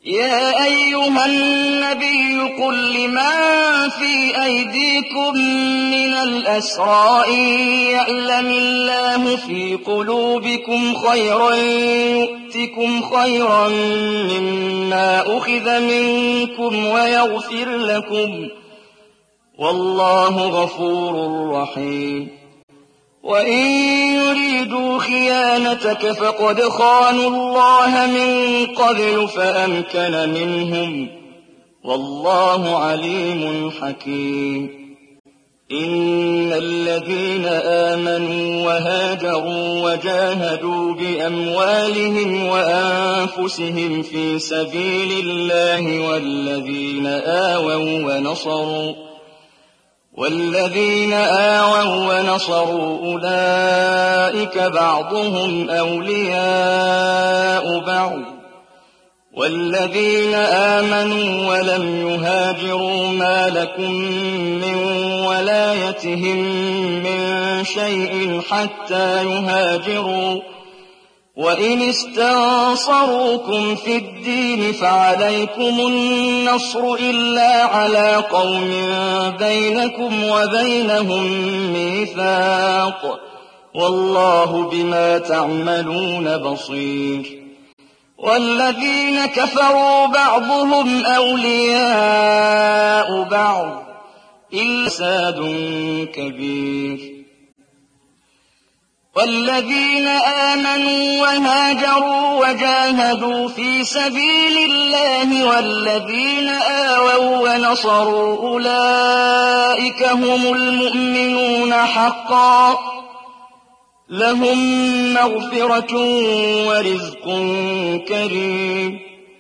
يا أيها النبي قل لمن في أيديكم من الأسرى إن يعلم الله في قلوبكم خيرا يؤتكم خيرا مما أخذ منكم ويغفر لكم والله غفور رحيم وإن يريدوا خيانتك فقد خانوا الله من قبل فأمكن منهم والله عليم حكيم إن الذين آمنوا وهاجروا وجاهدوا بأموالهم وأنفسهم في سبيل الله والذين آووا ونصروا أولئك بعضهم أولياء بعض والذين آمنوا ولم يهاجروا ما لكم من ولايتهم من شيء حتى يهاجروا وإن استنصروكم في الدين فعليكم النصر إلا على قوم بينكم وبينهم ميثاق والله بما تعملون بصير والذين كفروا بعضهم أولياء بعض إلا فساد كبير والذين آمنوا وهاجروا وجاهدوا في سبيل الله والذين آووا ونصروا أولئك هم المؤمنون حقا لهم مغفرة ورزق كريم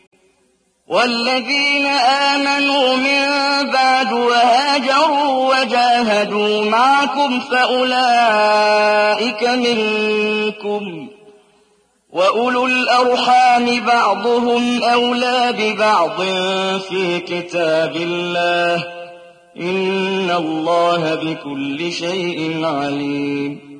والذين آمنوا من بعد وهاجروا وجاهدوا معكم فأولئك منكم وأولو الأرحام بعضهم أولى ببعض في كتاب الله إن الله بكل شيء عليم